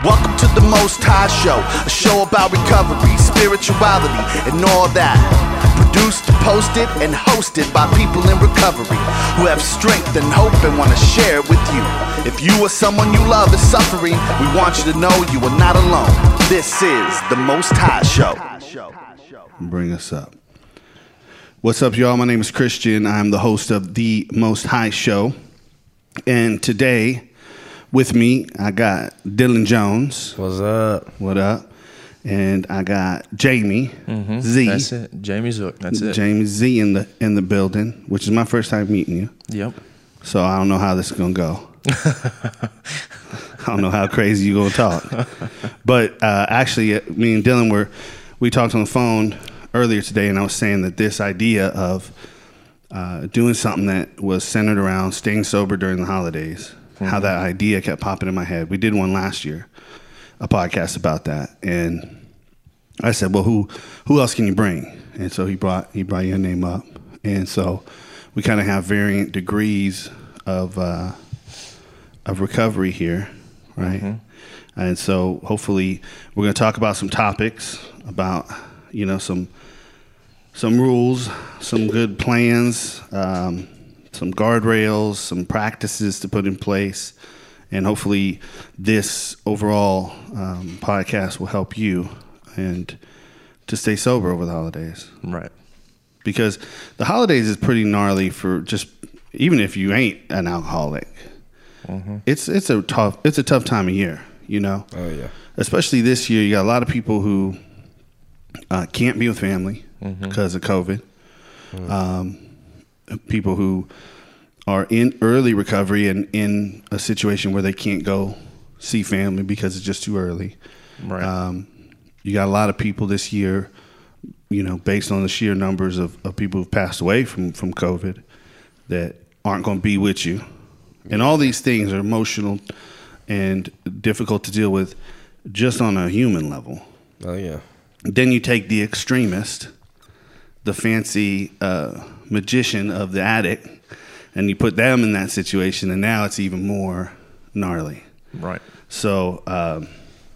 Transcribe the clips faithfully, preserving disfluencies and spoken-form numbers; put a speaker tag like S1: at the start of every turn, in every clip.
S1: Welcome to the Most High Show, a show about recovery, spirituality, and all that. Produced, posted, and hosted by people in recovery who have strength and hope and want to share it with you. If you or someone you love is suffering, we want you to know you are not alone. This is the Most High Show.
S2: Bring us up. What's up, y'all? My name is Christian. I'm the host of the Most High Show. And today, with me, I got Dylan Jones.
S3: What's up?
S2: What up? And I got Jamie
S3: mm-hmm. Z. That's it. Jamie Zook. That's it.
S2: Jamie Z in the in the building, which is my first time meeting you.
S3: Yep.
S2: So I don't know how this is gonna go. I don't know how crazy you're gonna talk. But uh, actually, me and Dylan were we talked on the phone earlier today, and I was saying that this idea of uh, doing something that was centered around staying sober during the holidays, mm-hmm. how that idea kept popping in my head. We did one last year, a podcast about that, and I said, well, who who else can you bring? And so he brought he brought your name up, and so we kind of have varying degrees of uh, of recovery here, right? Mm-hmm. And so hopefully we're going to talk about some topics, about you know some some rules, some good plans, um, some guardrails, some practices to put in place, and hopefully this overall um, podcast will help you and to stay sober over the holidays.
S3: Right.
S2: Because the holidays is pretty gnarly for just, even if you ain't an alcoholic, mm-hmm. it's it's a tough it's a tough time of year, you know?
S3: Oh, yeah.
S2: Especially this year, you got a lot of people who uh, can't be with family mm-hmm. because of COVID. Mm-hmm. Um, people who are in early recovery and in a situation where they can't go see family because it's just too early.
S3: Right.
S2: Um, you got a lot of people this year, you know, based on the sheer numbers of, of people who've passed away from, from COVID that aren't going to be with you. And all these things are emotional and difficult to deal with just on a human level.
S3: Oh, yeah.
S2: Then you take the extremist, the fancy uh, magician of the addict, and you put them in that situation, and now it's even more gnarly.
S3: Right.
S2: So, um,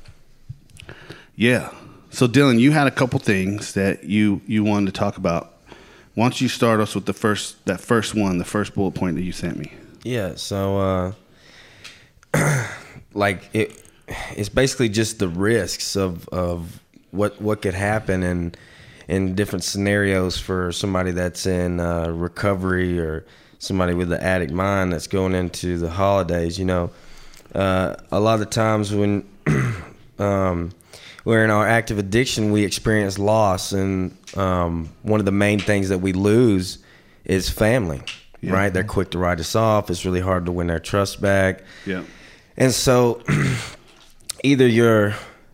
S2: yeah. So, Dylan, you had a couple things that you, you wanted to talk about. Why don't you start us with the first that first one, the first bullet point that you sent me?
S3: Yeah. So, uh, like it, it's basically just the risks of of what what could happen in in different scenarios for somebody that's in uh, recovery or somebody with the addict mind that's going into the holidays. You know, uh, a lot of the times when um, we're in our active addiction, we experience loss, and um, one of the main things that we lose is family. Yeah. Right? They're quick to write us off. It's really hard to win their trust back.
S2: Yeah.
S3: And so, either you're,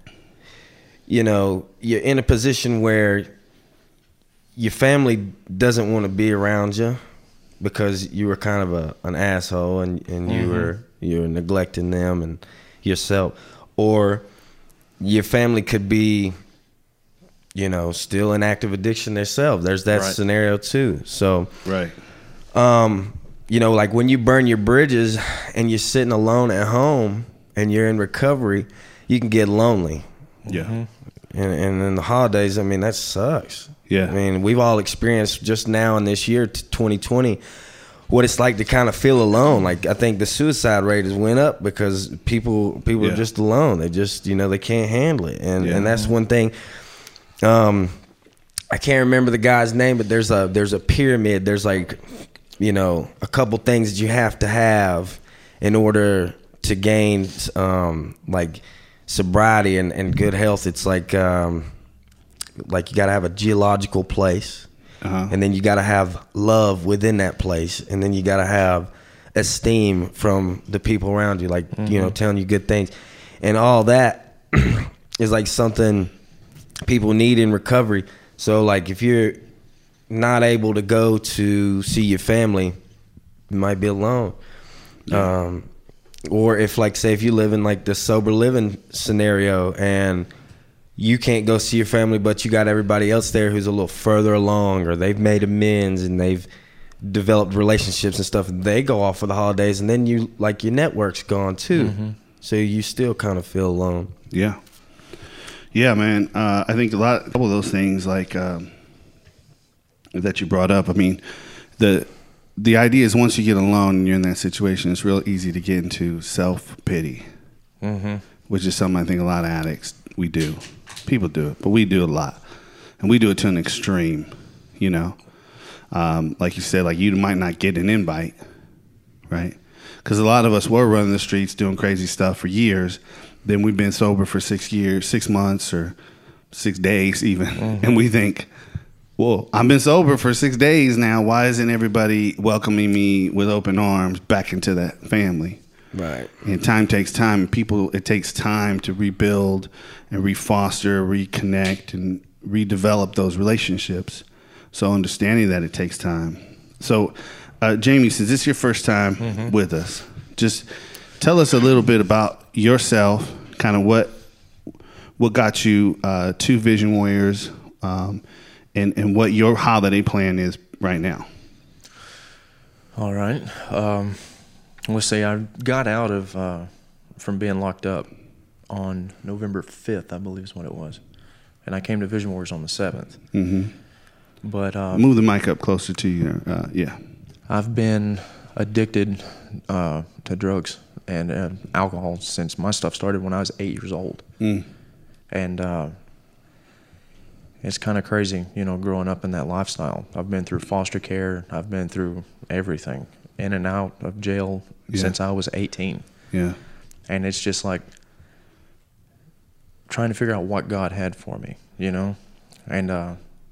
S3: you know, you're in a position where your family doesn't want to be around you because you were kind of a an asshole and, and you mm-hmm. were you were neglecting them and yourself, or your family could be, you know, still in active addiction themselves. There's that right. scenario too. So,
S2: right.
S3: Um, you know, like when you burn your bridges and you're sitting alone at home and you're in recovery, you can get lonely.
S2: Yeah. Mm-hmm.
S3: And, and in the holidays, I mean, that sucks.
S2: Yeah.
S3: I mean, we've all experienced just now in this year, twenty twenty, what it's like to kind of feel alone. Like, I think the suicide rate has went up because people people yeah. are just alone. They just, you know, they can't handle it. And yeah. and that's one thing. Um, I can't remember the guy's name, but there's a there's a pyramid. There's like, you know, a couple things that you have to have in order to gain um, like sobriety and, and good health. It's like um, like you got to have a geological place. Uh-huh. And then you got to have love within that place. And then you got to have esteem from the people around you, like, mm-hmm. you know, telling you good things. And all that is like something people need in recovery. So, like, if you're not able to go to see your family, you might be alone. Yeah. Um, or if, like, say, if you live in, like, the sober living scenario and you can't go see your family, but you got everybody else there who's a little further along, or they've made amends and they've developed relationships and stuff. They go off for the holidays, and then you like your network's gone too. Mm-hmm. So you still kind of feel alone.
S2: Yeah. Yeah, man. Uh, I think a lot, a couple of those things like um, that you brought up. I mean, the the idea is once you get alone and you're in that situation, it's real easy to get into self pity, mm-hmm. which is something I think a lot of addicts we do. People do it, but we do it a lot, and we do it to an extreme. You know, um, like you said, like you might not get an invite, right? Because a lot of us were running the streets doing crazy stuff for years. Then we've been sober for six years, six months, or six days even. Mm-hmm. And we think, well, I've been sober for six days now. Why isn't everybody welcoming me with open arms back into that family?
S3: Right.
S2: And time takes time. People, it takes time to rebuild and refoster, reconnect, and redevelop those relationships. So understanding that it takes time. So, uh, Jamie, since this is your first time mm-hmm. with us, just tell us a little bit about yourself, kind of what what got you uh, to Vision Warriors, um, and and what your holiday plan is right now.
S4: All right. Um, let's see. I got out of uh, from being locked up on November fifth, I believe is what it was, and I came to Vision Warriors on the seventh. Mm-hmm. But um,
S2: move the mic up closer to you. Uh, yeah.
S4: I've been addicted uh, to drugs and uh, alcohol since my stuff started when I was eight years old. Mm. And uh, it's kind of crazy, you know, growing up in that lifestyle. I've been through foster care. I've been through everything, in and out of jail yeah. since I was eighteen.
S2: Yeah.
S4: And it's just like trying to figure out what God had for me, you know? And uh,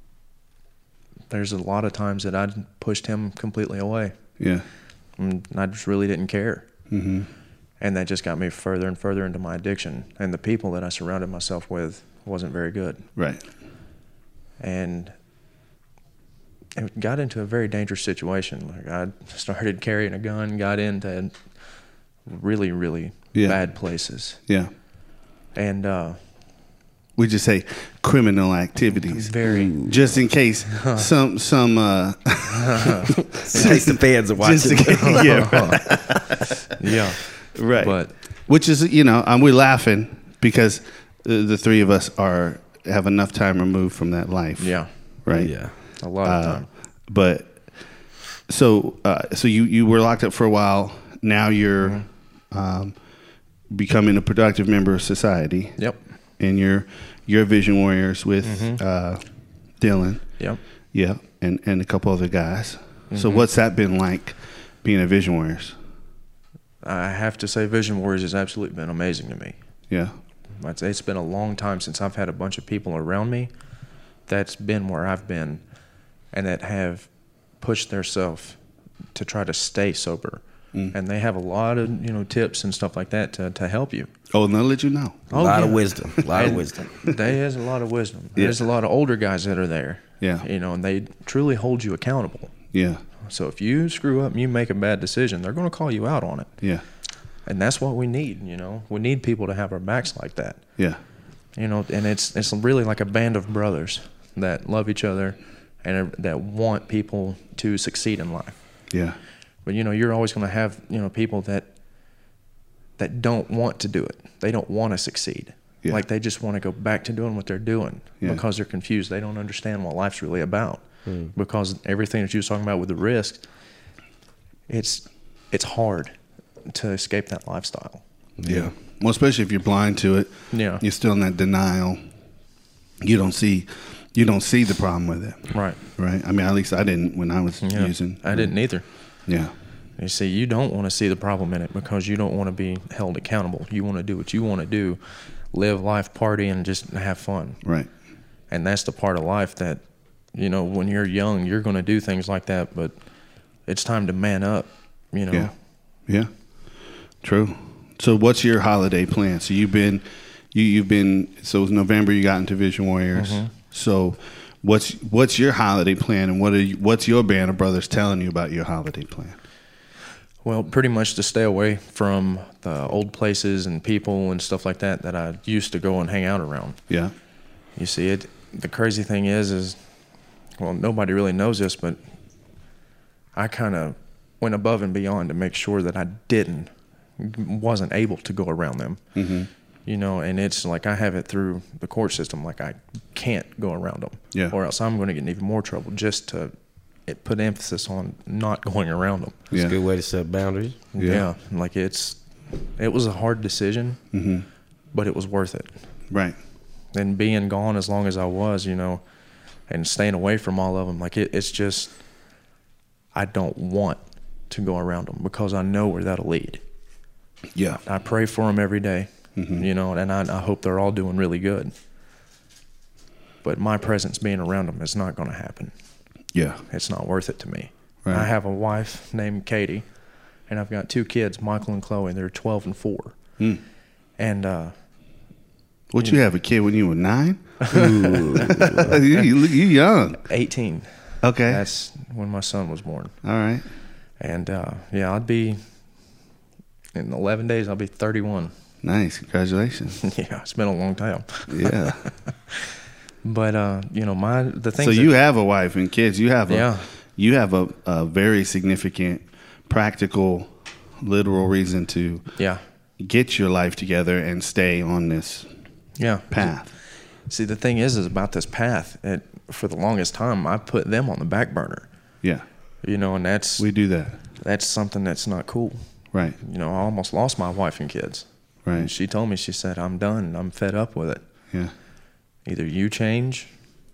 S4: there's a lot of times that I pushed him completely away.
S2: Yeah.
S4: And I just really didn't care. Mm-hmm. And that just got me further and further into my addiction. And the people that I surrounded myself with wasn't very good.
S2: Right.
S4: And it got into a very dangerous situation. Like I started carrying a gun, got into really, really yeah. bad places.
S2: Yeah.
S4: And uh,
S2: we just say criminal activities.
S4: Very.
S2: Just in case some some. Uh,
S3: in case the fans are watching.
S2: Case, yeah. Right.
S4: Yeah.
S2: Right.
S4: But
S2: which is, you know, um, we're laughing because the, the three of us are have enough time removed from that life.
S4: Yeah.
S2: Right.
S3: Yeah.
S4: A lot of time.
S2: Uh, but so uh, so you you were locked up for a while. Now you're mm-hmm. um, becoming a productive member of society.
S4: Yep.
S2: And you're you're Vision Warriors with mm-hmm. uh, Dylan.
S4: Yep.
S2: Yeah. And and a couple other guys. Mm-hmm. So what's that been like, being a Vision Warriors?
S4: I have to say Vision Warriors has absolutely been amazing to me.
S2: Yeah.
S4: It's, it's been a long time since I've had a bunch of people around me that's been where I've been and that have pushed themselves to try to stay sober. Mm. And they have a lot of, you know, tips and stuff like that to, to help you.
S2: Oh, and they'll let you know.
S3: A lot yeah. of wisdom. A lot of wisdom.
S4: There's a lot of wisdom.
S2: Yeah.
S4: There's a lot of older guys that are there.
S2: Yeah.
S4: You know, and they truly hold you accountable.
S2: Yeah.
S4: So if you screw up and you make a bad decision, they're going to call you out on it.
S2: Yeah.
S4: And that's what we need, you know. We need people to have our backs like that.
S2: Yeah.
S4: You know, and it's it's really like a band of brothers that love each other and that want people to succeed in life.
S2: Yeah.
S4: But, you know, you're always going to have, you know, people that that don't want to do it. They don't want to succeed. Yeah. Like they just want to go back to doing what they're doing yeah. because they're confused. They don't understand what life's really about. Mm. Because everything that you were talking about with the risk, it's it's hard to escape that lifestyle.
S2: Yeah. Well, especially if you're blind to it.
S4: Yeah.
S2: You're still in that denial. You don't see you don't see the problem with it.
S4: Right.
S2: Right. I mean, at least I didn't when I was
S4: yeah.
S2: using.
S4: I didn't either.
S2: Yeah.
S4: You see, you don't want to see the problem in it because you don't want to be held accountable. You want to do what you want to do, live life, party, and just have fun.
S2: Right.
S4: And that's the part of life that, you know, when you're young, you're going to do things like that, but it's time to man up, you know.
S2: Yeah. Yeah. True. So what's your holiday plan? So you've been, you, you've been, so it was November you got into Vision Warriors. Mm-hmm. So what's what's your holiday plan, and what are you, what's your band of brothers telling you about your holiday plan?
S4: Well, pretty much to stay away from the old places and people and stuff like that that I used to go and hang out around.
S2: Yeah.
S4: You see, it. The crazy thing is, is, well, nobody really knows this, but I kind of went above and beyond to make sure that I didn't wasn't able to go around them. Mm-hmm. You know, and it's like I have it through the court system. Like I can't go around them,
S2: yeah.
S4: or else I'm going to get in even more trouble just to it put emphasis on not going around them.
S3: It's
S2: yeah.
S3: a good way to set boundaries.
S4: Yeah, yeah. Like it's it was a hard decision,
S2: mm-hmm.
S4: but it was worth it.
S2: Right.
S4: And being gone as long as I was, you know, and staying away from all of them, like it, it's just I don't want to go around them because I know where that'll lead.
S2: Yeah.
S4: I pray for them every day. Mm-hmm. You know, and I, I hope they're all doing really good. But my presence being around them is not going to happen.
S2: Yeah.
S4: It's not worth it to me.
S2: Right.
S4: I have a wife named Katie, and I've got two kids, Michael and Chloe. They're twelve and four.
S2: Mm.
S4: And, uh,
S2: what, you, you have a kid when you were nine? you, you, you young.
S4: eighteen.
S2: Okay.
S4: That's when my son was born.
S2: All right.
S4: And, uh, yeah, I'd be, in eleven days, I'll be thirty-one.
S2: Nice. Congratulations.
S4: Yeah, it's been a long time.
S2: Yeah.
S4: But, uh, you know, my, the thing.
S2: So you have a wife and kids. You have a,
S4: yeah.
S2: you have a, a very significant, practical, literal reason to
S4: yeah.
S2: get your life together and stay on this
S4: yeah.
S2: path.
S4: See, the thing is, is about this path, it, for the longest time, I put them on the back burner.
S2: Yeah.
S4: You know, and that's.
S2: We do that.
S4: That's something that's not cool.
S2: Right.
S4: You know, I almost lost my wife and kids.
S2: Right.
S4: And she told me, she said, I'm done. I'm fed up with it.
S2: Yeah.
S4: Either you change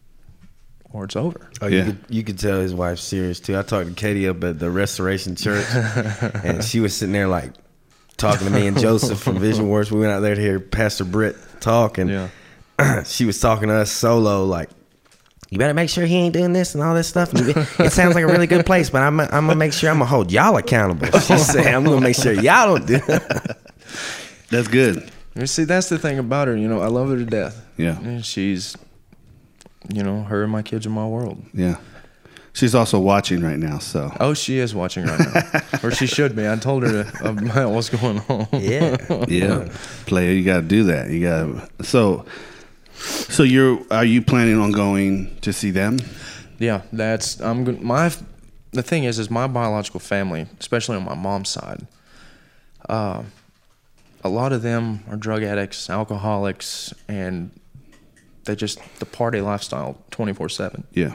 S4: or it's over.
S3: Oh,
S2: yeah.
S3: you could, you could tell his wife's serious too. I talked to Katie up at the Restoration Church, and she was sitting there like talking to me and Joseph from Vision Works. We went out there to hear Pastor Britt talk, and
S4: yeah.
S3: she was talking to us solo like, you better make sure he ain't doing this and all this stuff. And it sounds like a really good place, but I'm, I'm going to make sure I'm going to hold y'all accountable. She said, I'm going to make sure y'all don't do it.
S2: That's good.
S4: You see, that's the thing about her. You know, I love her to death.
S2: Yeah.
S4: And she's, you know, her and my kids are my world.
S2: Yeah. She's also watching right now, so.
S4: Oh, she is watching right now. Or she should be. I told her to, about what's going on.
S3: Yeah.
S2: Yeah. Player, you got to do that. You got to. So, so you're, are you planning on going to see them?
S4: Yeah, that's, I'm going my, the thing is, is my biological family, especially on my mom's side, uh, a lot of them are drug addicts, alcoholics, and they just, the party lifestyle twenty-four seven.
S2: Yeah.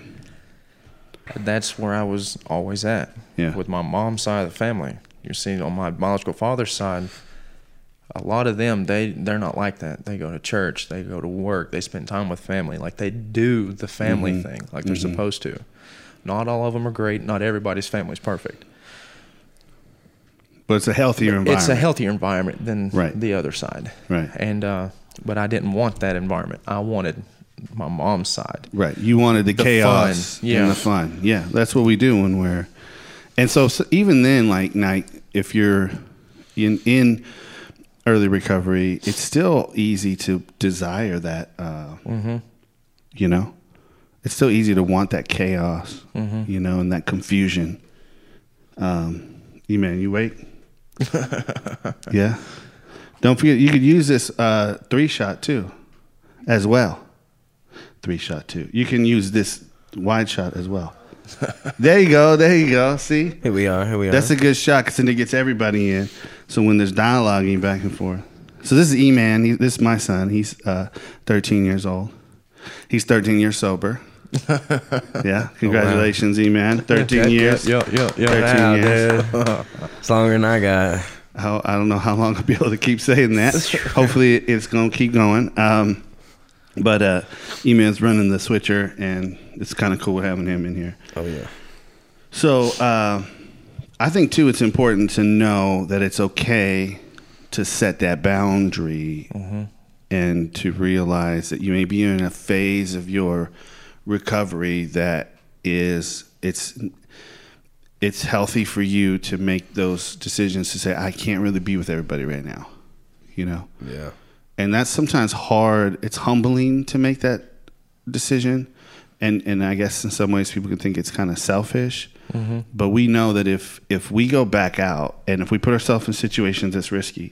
S4: That's where I was always at.
S2: Yeah.
S4: With my mom's side of the family. You see, on my biological father's side, a lot of them, they, they're not like that. They go to church, they go to work, they spend time with family. Like, they do the family
S2: mm-hmm.
S4: thing like they're
S2: mm-hmm.
S4: supposed to. Not all of them are great. Not everybody's family's perfect.
S2: But it's a healthier environment.
S4: It's a healthier environment than
S2: right.
S4: the other side.
S2: Right.
S4: And, uh, but I didn't want that environment. I wanted my mom's side.
S2: Right. You wanted the, the chaos
S4: fun. Yeah.
S2: and the fun. Yeah. That's what we do when we're, and so, so even then, like, like if you're in, in early recovery, it's still easy to desire that, uh,
S4: mm-hmm.
S2: you know, it's still easy to want that chaos,
S4: mm-hmm.
S2: you know, and that confusion. Um, you man, you wait. Yeah. Don't forget, you could use this uh, three shot too, as well. Three shot too. You can use this wide shot as well. There you go. There you go. See?
S3: Here we are. Here we are.
S2: That's a good shot because then it gets everybody in. So when there's dialoguing back and forth. So this is E-Man. He, this is my son. He's uh, thirteen years old. He's thirteen years sober. Yeah. Congratulations, oh, wow. E-Man. thirteen years.
S4: Yeah, yeah, yeah.
S2: thirteen
S3: wow,
S2: years.
S3: Dude. It's longer than I got.
S2: How, I don't know how long I'll be able to keep saying that. Hopefully it's going to keep going. Um, but uh, E-Man's running the switcher, and it's kind of cool having him in here.
S3: Oh, yeah.
S2: So uh, I think, too, it's important to know that it's okay to set that boundary mm-hmm. and to realize that you may be in a phase of your recovery that is, it's it's healthy for you to make those decisions to say, I can't really be with everybody right now, you know?
S3: Yeah.
S2: And that's sometimes hard. It's humbling to make that decision. And and I guess in some ways people can think it's kind of selfish. Mm-hmm. But we know that if, if we go back out and if we put ourselves in situations that's risky,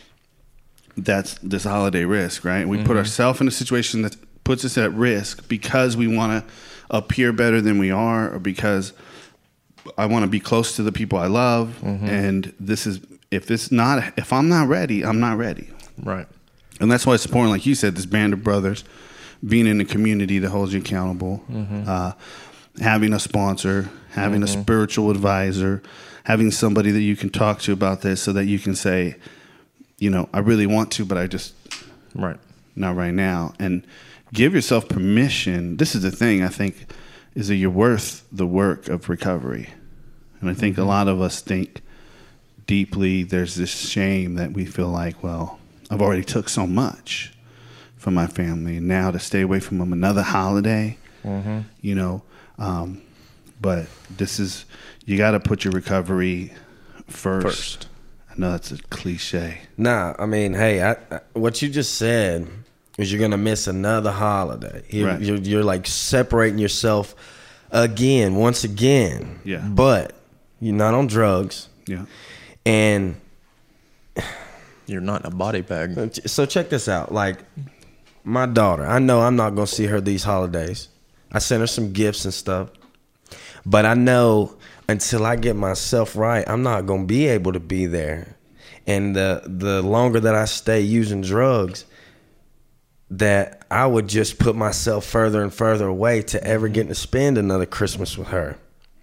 S2: that's this holiday risk, right? We mm-hmm. put ourselves in a situation that puts us at risk because we want to appear better than we are, or because I want to be close to the people I love. Mm-hmm. And this is if it's not, if I'm not ready, I'm not ready.
S4: Right.
S2: And that's why it's important, like you said, this band of brothers, being in a community that holds you accountable, mm-hmm. uh, having a sponsor, having mm-hmm. a spiritual advisor, having somebody that you can talk to about this so that you can say, you know, I really want to, but I just,
S4: right,
S2: not right now. And give yourself permission. This is the thing, I think, is that you're worth the work of recovery. And I think mm-hmm. a lot of us think deeply, there's this shame that we feel like, well, I've already took so much from my family, and now to stay away from them another holiday, mm-hmm. you know. Um, but this is, you got to put your recovery first. first. I know that's a cliche.
S3: Nah, I mean, hey, I, I, what you just said is you're gonna miss another holiday. You're,
S2: right.
S3: you're, you're like separating yourself again, once again.
S2: Yeah.
S3: But you're not on drugs.
S2: Yeah.
S3: And
S4: you're not in a body bag.
S3: So check this out. Like, my daughter, I know I'm not going to see her these holidays. I sent her some gifts and stuff. But I know until I get myself right, I'm not going to be able to be there. And the the longer that I stay using drugs, that I would just put myself further and further away to ever getting to spend another Christmas with her.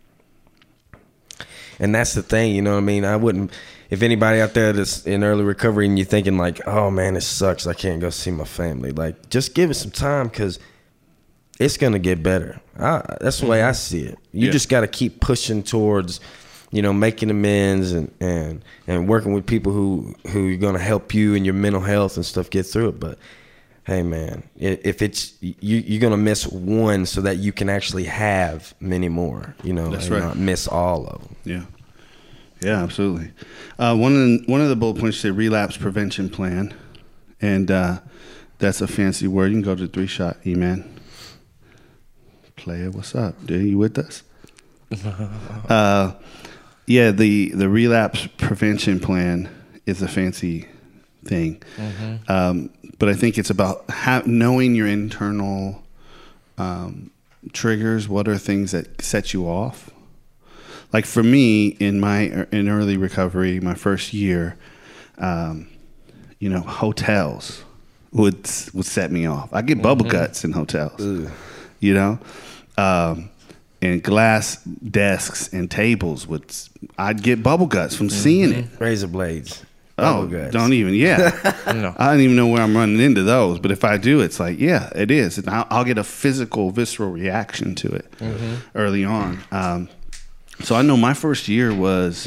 S3: And that's the thing, you know what I mean? I wouldn't, if anybody out there that's in early recovery and you're thinking like, oh man, it sucks, I can't go see my family. Like, just give it some time, because it's going to get better. I, that's the way I see it. You yeah. just got to keep pushing towards, you know, making amends and, and, and working with people who, who are going to help you in your mental health and stuff get through it. But hey man, if it's, you, you're going to miss one so that you can actually have many more, you know,
S2: that's
S3: and
S2: right.
S3: not miss all of them.
S2: Yeah. Yeah, absolutely. Uh, one of the, one of the bullet points said relapse prevention plan, and uh, that's a fancy word. You can go to three shot E-Man. Player, what's up? Dude, you with us? uh, yeah, the the relapse prevention plan is a fancy thing, mm-hmm. um, but I think it's about ha- knowing your internal um, triggers. What are things that set you off? Like for me, in my in early recovery, my first year, um, you know, hotels would would set me off. I get mm-hmm. bubble guts in hotels, Ugh. you know, um, and glass desks and tables would. I'd get bubble guts from mm-hmm. seeing it.
S3: Razor blades.
S2: Oh,
S3: guts.
S2: Don't even. Yeah, no. I don't even know where I'm running into those. But if I do, it's like, yeah, it is. And I'll, I'll get a physical, visceral reaction to it mm-hmm. early on. Um, So I know my first year was,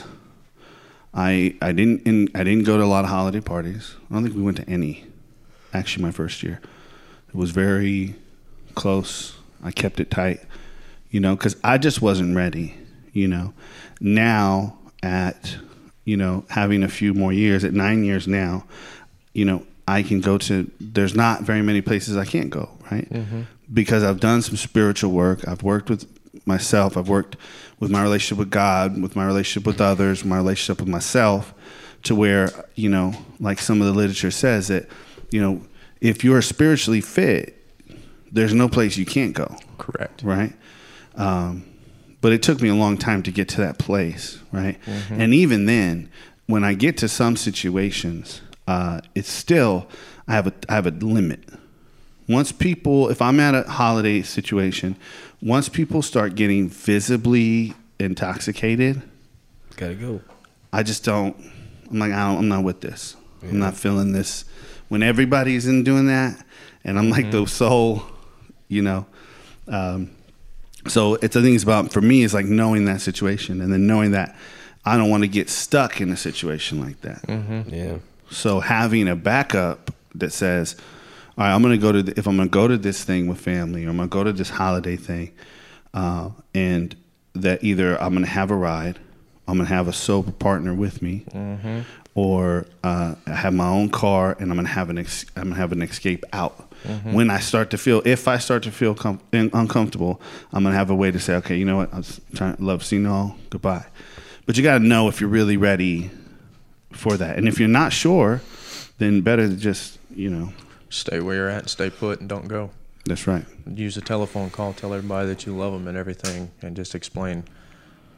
S2: I I didn't in, I didn't go to a lot of holiday parties. I don't think we went to any. Actually, my first year, it was very close. I kept it tight, you know, because I just wasn't ready. You know, now at you know having a few more years, at nine years now, you know, I can go to. There's not very many places I can't go, right? Mm-hmm. Because I've done some spiritual work. I've worked with myself. I've worked with my relationship with God, with my relationship with others, my relationship with myself, to where, you know, like some of the literature says that, you know, if you're spiritually fit, there's no place you can't go.
S4: Correct.
S2: Right? Um, but it took me a long time to get to that place, right? Mm-hmm. And even then, when I get to some situations, uh, it's still, I have a, I have a limit. Once people, if I'm at a holiday situation, once people start getting visibly intoxicated,
S3: gotta go.
S2: I just don't. I'm like, I don't, I'm not with this. Yeah. I'm not feeling this. When everybody's in doing that, and I'm like mm-hmm. the sole, you know. Um, so it's the thing is about for me is like knowing that situation, and then knowing that I don't want to get stuck in a situation like that.
S3: Mm-hmm. Yeah.
S2: So having a backup that says, all right, I'm going to go to, the, if I'm going to go to this thing with family, or I'm going to go to this holiday thing, uh, and that either I'm going to have a ride, I'm going to have a sober partner with me, mm-hmm. or uh, I have my own car, and I'm going to have an ex- I'm going to have an escape out. Mm-hmm. When I start to feel, if I start to feel com- uncomfortable, I'm going to have a way to say, okay, you know what, I was trying, love seeing all, goodbye. But you got to know if you're really ready for that, and if you're not sure, then better to just, you know.
S4: Stay where you're at, stay put, and don't go.
S2: That's right.
S4: Use a telephone call, tell everybody that you love them and everything, and just explain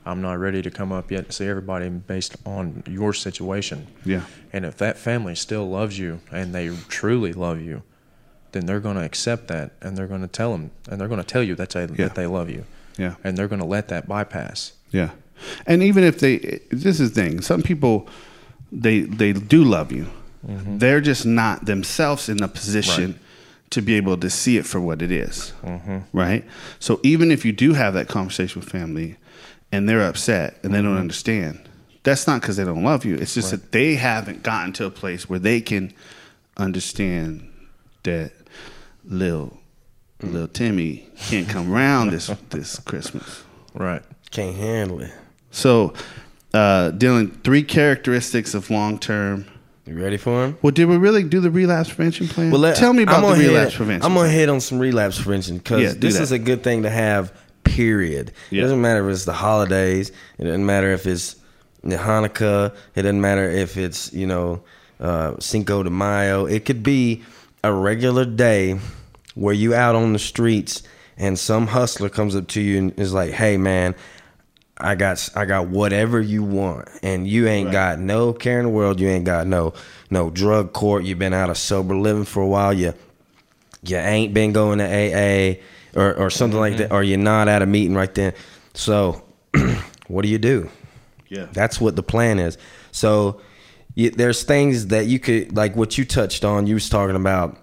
S4: I'm not ready to come up yet and see everybody based on your situation.
S2: Yeah.
S4: And if that family still loves you and they truly love you, then they're going to accept that, and they're going to tell them, and they're going to tell you that they, yeah. that they love you.
S2: Yeah.
S4: And they're going to let that bypass.
S2: Yeah. And even if they, this is the thing, some people, they they do love you. Mm-hmm. They're just not themselves in a position right. to be able to see it for what it is. Mm-hmm. Right? So even if you do have that conversation with family and they're upset and they mm-hmm. don't understand, that's not because they don't love you. It's just right. that they haven't gotten to a place where they can understand that little little Timmy can't come around this this Christmas.
S4: Right.
S3: Can't handle it.
S2: So, uh, Dylan, three characteristics of long-term.
S3: You ready for him?
S2: Well, did we really do the relapse prevention plan?
S3: Well, let,
S2: Tell me about the relapse
S3: hit,
S2: prevention
S3: I'm going to
S2: plan.
S3: hit on some relapse prevention because
S2: yeah,
S3: this
S2: that.
S3: is a good thing to have, period. Yeah. It doesn't matter if it's the holidays. It doesn't matter if it's Hanukkah. It doesn't matter if it's, you know, uh, Cinco de Mayo. It could be a regular day where you out on the streets and some hustler comes up to you and is like, hey, man, I got I got whatever you want, and you ain't right. got no care in the world. You ain't got no no drug court. You've been out of sober living for a while. You you ain't been going to A A or, or something mm-hmm. like that, or you're not at a meeting right then. So what do you do?
S2: Yeah,
S3: that's what the plan is. So you, there's things that you could, like what you touched on. You was talking about,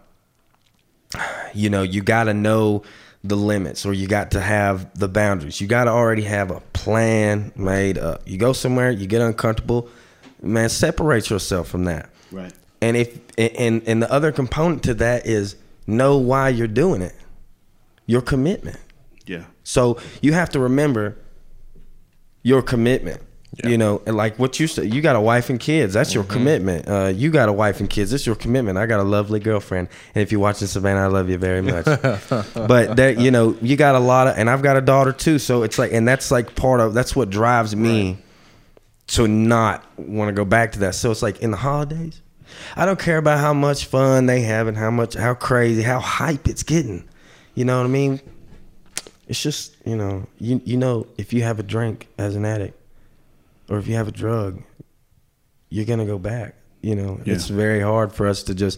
S3: you know, you got to know the limits, or you got to have the boundaries. You got to already have a plan made up. You go somewhere, you get uncomfortable, man, separate yourself from that.
S2: Right.
S3: And if and and the other component to that is know why you're doing it. Your commitment.
S2: Yeah.
S3: So you have to remember your commitment. Yeah. You know, and like what you said, you got a wife and kids. That's your mm-hmm. commitment. Uh, you got a wife and kids. That's your commitment. I got a lovely girlfriend. And if you're watching Savannah, I love you very much. But there, you know, you got a lot of, and I've got a daughter too. So it's like, and that's like part of, that's what drives me right. to not want to go back to that. So it's like in the holidays, I don't care about how much fun they have and how much, how crazy, how hype it's getting. You know what I mean? It's just, you know, you you know, if you have a drink as an addict, or if you have a drug, you're going to go back. You know, yeah. It's very hard for us to just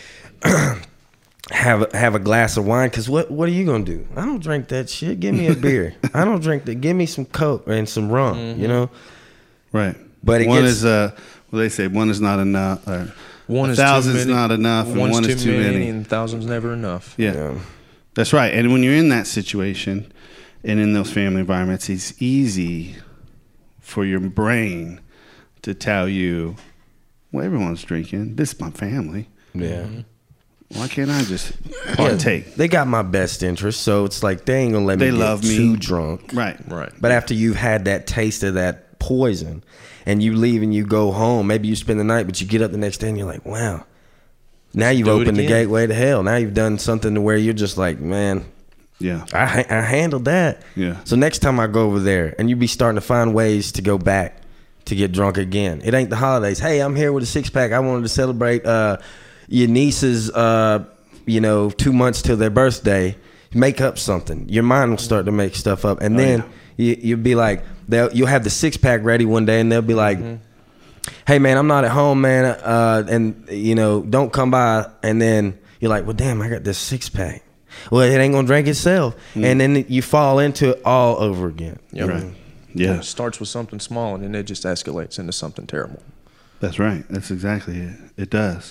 S3: have have a glass of wine, because what, what are you going to do? I don't drink that shit. Give me a beer. I don't drink that. Give me some Coke and some rum, mm-hmm. you know?
S2: Right.
S3: But it
S2: one
S3: gets,
S2: is, uh, well, they say one is not enough. Or
S4: one
S2: a
S4: is
S2: thousand's
S4: too many,
S2: not enough, and one
S4: too
S2: is too many.
S4: many. And thousand's never enough.
S2: Yeah. yeah. That's right. And when you're in that situation and in those family environments, it's easy for your brain to tell you, well, everyone's drinking. This is my family.
S3: Yeah.
S2: Why can't I just partake?
S3: Yeah, they got my best interest, so it's like they ain't gonna let
S2: they
S3: me
S2: love
S3: get
S2: me.
S3: too drunk.
S2: Right.
S4: Right.
S3: But after you've had that taste of that poison and you leave and you go home, maybe you spend the night, but you get up the next day and you're like, wow. Now you've opened the gateway to hell. Now you've done something to where you're just like, man,
S2: yeah,
S3: I, I handled that.
S2: Yeah.
S3: So next time I go over there, and you be starting to find ways to go back to get drunk again. It ain't the holidays. Hey, I'm here with a six pack. I wanted to celebrate uh, your niece's, uh, you know, two months till their birthday. Make up something. Your mind will start to make stuff up, and
S2: oh,
S3: then
S2: yeah.
S3: you, you'll be like, they'll you'll have the six pack ready one day, and they'll be like, mm-hmm. hey man, I'm not at home, man, uh, and you know, don't come by. And then you're like, well, damn, I got this six pack. Well, it ain't gonna drink itself, mm. and then you fall into it all over again.
S4: Yep.
S2: Right. Yeah.
S4: It starts with something small, and then it just escalates into something terrible.
S2: That's right. That's exactly it. It does.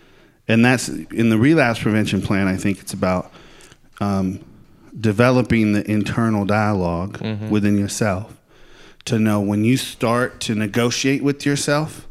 S2: And that's in the relapse prevention plan. I think it's about um, developing the internal dialogue mm-hmm. within yourself to know when you start to negotiate with yourself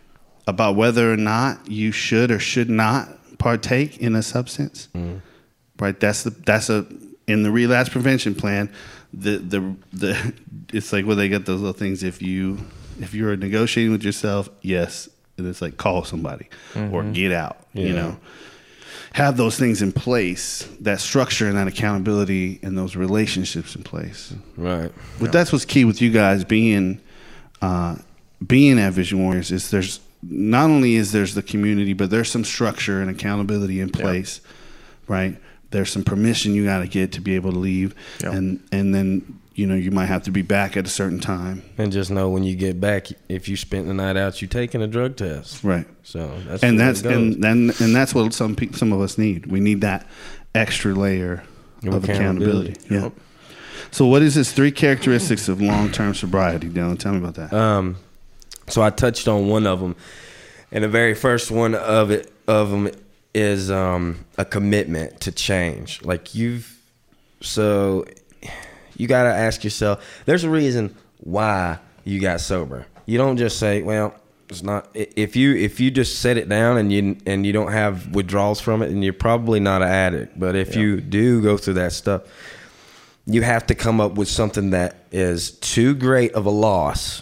S2: about whether or not you should or should not partake in a substance. Mm. Right, that's the that's a in the relapse prevention plan. The the the it's like where they get those little things. If you if you're negotiating with yourself, yes, and it's like call somebody mm-hmm. or get out. Yeah. You know, have those things in place, that structure and that accountability and those relationships in place.
S3: Right.
S2: But
S3: yeah.
S2: that's what's key with you guys being uh, being at Vision Warriors is there's not only is there's the community, but there's some structure and accountability in place, yeah. right? There's some permission you got to get to be able to leave, yeah. and and then you know, you might have to be back at a certain time.
S3: And just know when you get back, if you spent the night out, you're taking a drug test.
S2: Right.
S3: So that's
S2: and
S3: where
S2: that's
S3: it goes.
S2: and then and that's what some pe- some of us need. We need that extra layer of,
S3: Of
S2: accountability.
S3: accountability.
S2: Yeah. So what is this three characteristics of long-term sobriety, Dylan? Tell me about that.
S3: Um, so I touched on one of them, and the very first one of it of them is um, a commitment to change. Like you've, so you got to ask yourself. There's a reason why you got sober. You don't just say, "Well, it's not." If you if you just set it down and you and you don't have withdrawals from it, then you're probably not an addict. But if
S4: Yeah.
S3: you do go through that stuff, you have to come up with something that is too great of a loss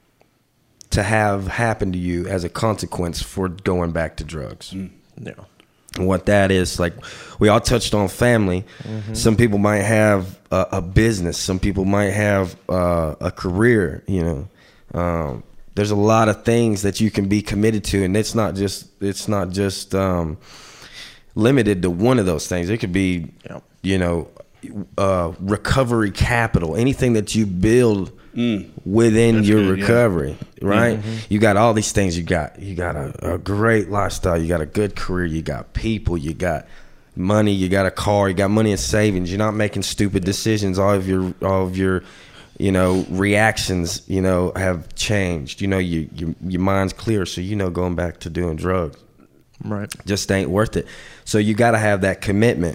S3: to have happen to you as a consequence for going back to drugs.
S2: Mm.
S4: Yeah.
S3: And what that is, like we all touched on family.
S4: Mm-hmm.
S3: Some people might have a, a business. Some people might have uh, a career, you know. Um, there's a lot of things that you can be committed to, and it's not just it's not just um, limited to one of those things. It could be,
S4: Yep.
S3: you know, uh, recovery capital, anything that you build
S2: Mm.
S3: within
S2: That's
S3: your
S2: good, yeah.
S3: recovery, right?
S4: Mm-hmm.
S3: You got all these things. You got you got a, a great lifestyle. You got a good career. You got people. You got money. You got a car. You got money in savings. You're not making stupid decisions. All of your all of your you know reactions you know have changed. You know you, you your mind's clear. So you know going back to doing drugs
S4: Right.
S3: just ain't worth it. So you got to have that commitment.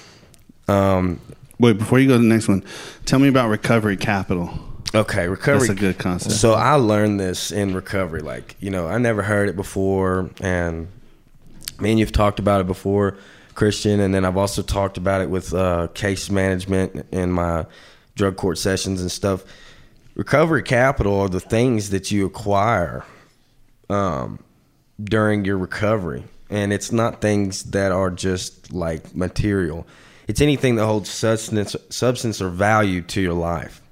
S3: Um,
S2: Wait, before you go to the next one, tell me about recovery capital.
S3: Okay, recovery.
S2: That's a good concept.
S3: So I learned this in recovery. Like, you know, I never heard it before. And me and you've talked about it before, Christian. And then I've also talked about it with uh, case management in my drug court sessions and stuff. Recovery capital are the things that you acquire um, during your recovery. And it's not things that are just like material. It's anything that holds substance, substance or value to your life.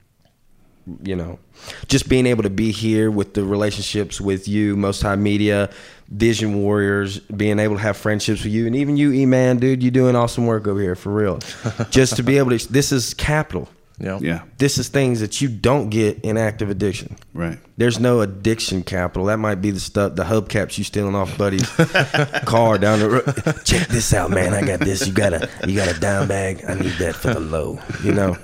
S3: You know, just being able to be here with the relationships with you, Most High Media, Vision Warriors, being able to have friendships with you, and even you, E-Man, dude, you're doing awesome work over here, for real. Just to be able to, this is capital.
S4: Yeah.
S2: Yeah,
S3: This is things that you don't get in active addiction.
S2: right.
S3: There's no addiction capital. That might be the stuff, the hubcaps you stealing off buddy's car down the road. Check this out, man. I got this. You got a, you got a dime bag. I need that for the low. You know.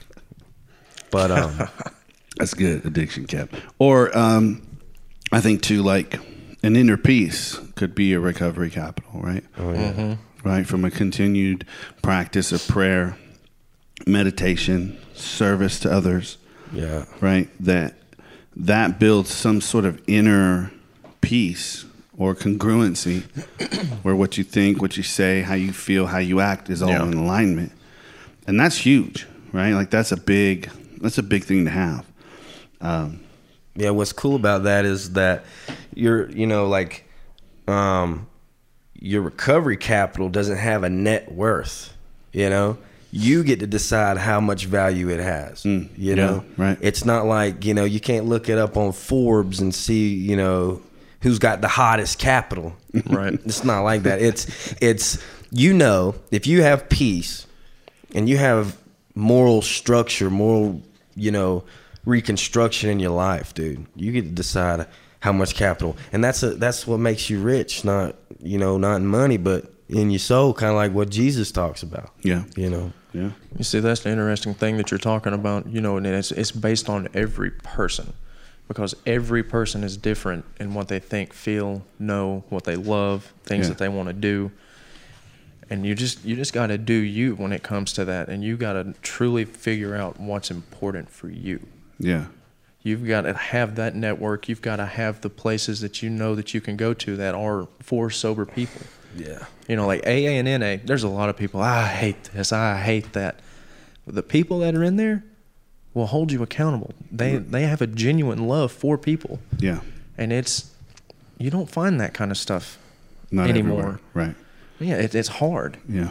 S3: But um,
S2: That's good, addiction cap. Or um, I think too, like an inner peace could be a recovery capital, right?
S3: oh yeah.
S4: Mm-hmm.
S2: Right, from a continued practice of prayer, meditation, service to others,
S3: Yeah.
S2: right? That that builds some sort of inner peace or congruency where what you think, what you say, how you feel, how you act is all
S4: Yeah.
S2: in alignment. And that's huge, right? Like that's a big that's a big thing to have. Um,
S3: Yeah, what's cool about that is that you're, you know, like, um, your recovery capital doesn't have a net worth. You know, you get to decide how much value it has.
S2: Mm,
S3: you know,
S2: yeah, right.
S3: It's not like, you know, you can't look it up on Forbes and see, you know, who's got the hottest capital.
S4: Right.
S3: It's not like that. It's it's you know, if you have peace and you have moral structure, moral, you know, reconstruction in your life, dude, you get to decide how much capital. And that's a that's what makes you rich, not, you know, not in money, but in your soul, kind of like what Jesus talks about.
S2: yeah,
S3: You know.
S2: yeah,
S4: You see, that's the interesting thing that you're talking about, you know, and it's it's based on every person, because every person is different in what they think, feel, know, what they love, things
S2: Yeah.
S4: that they want to do. And you just you just got to do you when it comes to that, and you got to truly figure out what's important for you.
S2: yeah,
S4: You've got to have that network. You've got to have the places that you know that you can go to that are for sober people.
S3: Yeah.
S4: You know, like A A and N A, there's a lot of people, I hate this, I hate that. The people that are in there will hold you accountable. They they have a genuine love for people.
S2: yeah.
S4: And it's, you don't find that kind of stuff
S2: Not
S4: anymore.
S2: everywhere. Right.
S4: Yeah, it, it's hard.
S2: Yeah.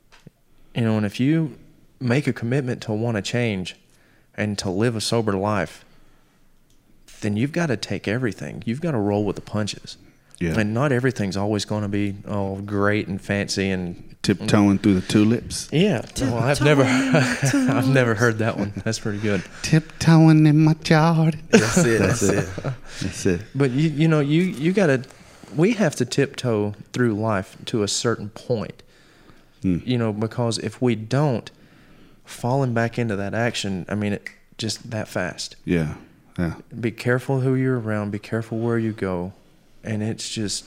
S4: You know, and if you make a commitment to want to change and to live a sober life, then you've got to take everything. You've got to roll with the punches.
S2: Yeah.
S4: And not everything's always going to be oh great and fancy and
S2: tiptoeing through the tulips.
S4: Yeah. Well, I've never I've never heard that one. That's pretty good.
S2: Tiptoeing in my yard.
S3: That's it. That's it.
S2: That's it.
S4: But you you know, you you got to we have to tiptoe through life to a certain point. Hmm. You know, because if we don't, falling back into that action, I mean, it just that fast.
S2: Yeah. Yeah.
S4: Be careful who you're around, be careful where you go. And it's just,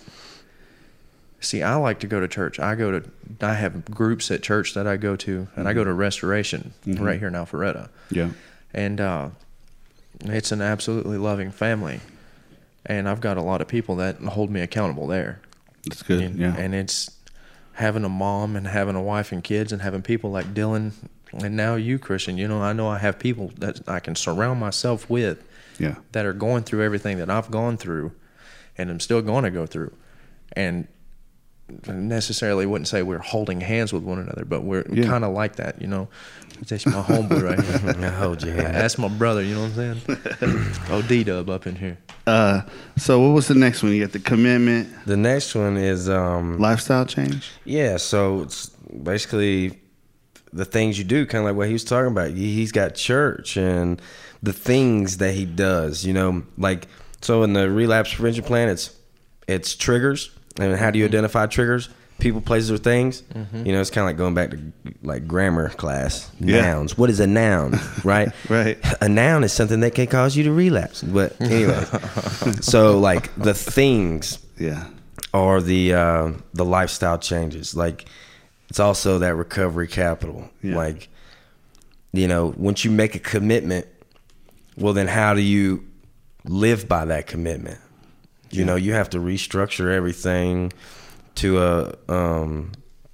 S4: see, I like to go to church. I go to, I have groups at church that I go to, and mm-hmm. I go to Restoration mm-hmm. right here in Alpharetta.
S2: Yeah.
S4: And uh, it's an absolutely loving family. And I've got a lot of people that hold me accountable there.
S2: That's good,
S4: and,
S2: yeah.
S4: And it's having a mom and having a wife and kids and having people like Dylan and now you, Christian. You know, I know I have people that I can surround myself with
S2: yeah.
S4: that are going through everything that I've gone through. And I'm still going to go through. And necessarily wouldn't say we're holding hands with one another, but we're yeah. kind of like that, you know. That's my homeboy right here.
S3: I hold your hand.
S4: That's my brother, you know what I'm saying? Oh, D-Dub up in here.
S2: Uh, so what was the next one? You got the commitment.
S3: The next one is... Um,
S2: lifestyle change?
S3: Yeah, so it's basically the things you do, kind of like what he was talking about. He's got church and the things that he does, you know, like... So in the relapse prevention plan, it's it's triggers, and how do you identify triggers? People, places, or things. Mm-hmm. You know, it's kind of like going back to like grammar class.
S2: Yeah.
S3: Nouns. What is a noun? Right.
S2: Right.
S3: A noun is something that can cause you to relapse. But anyway, so like the things.
S2: Yeah.
S3: Are the uh, the lifestyle changes. Like it's also that recovery capital.
S2: Yeah.
S3: Like, you know, once you make a commitment, well, then how do you live by that commitment? You yeah. know, you have to restructure everything to a um,